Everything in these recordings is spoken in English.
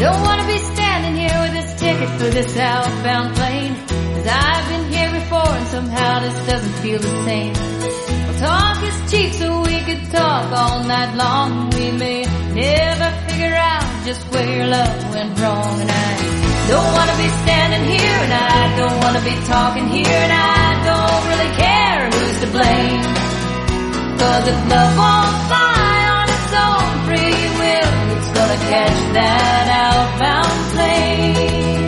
don't wanna be standing here with this ticket for this outbound plane. 'Cause I've been here before and somehow this doesn't feel the same. Well, talk is cheap, so we could talk all night long. We may never figure out just where your love went wrong. And I don't wanna be standing here, and I don't wanna be talking here, and I don't really care who's to blame. 'Cause if love won't fly on its own free will, it's gonna catch that outbound plane.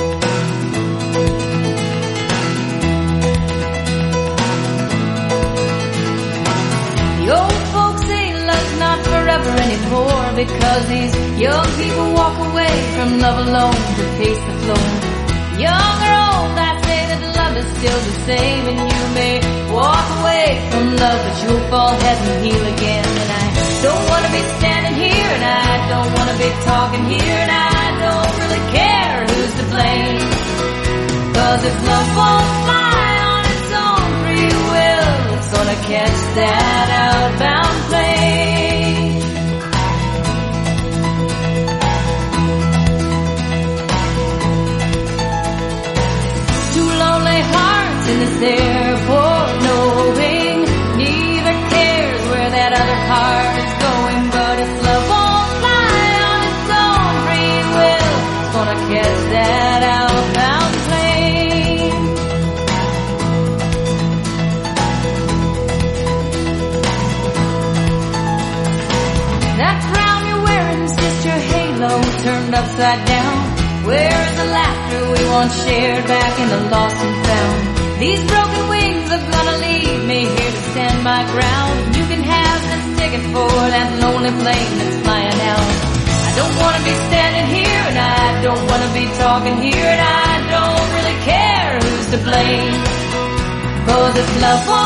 The old folks say love's not forever anymore, because these young people walk away from love alone to face the floor. Young or old, I say that love is still the same, and you may walk away from love, but you'll fall head and heel again. And I don't wanna be standing here, and I don't wanna be talking here, and I don't really care who's to blame. 'Cause if love won't fly on its own free will, it's gonna catch that outbound plane. Two lonely hearts in this airport, knowing neither cares where that other heart is going. But if love won't fly on its own free will, it's gonna catch that outbound plane. That crown you're wearing, sister, halo turned upside down. Where's the laughter we once shared back in the lost and found? These broken wings are gonna leave me here to stand my ground. You can have this ticket for that lonely plane that's flying out. I don't wanna be standing here, and I don't wanna be talking here, and I don't really care who's to blame. 'Cause if love won't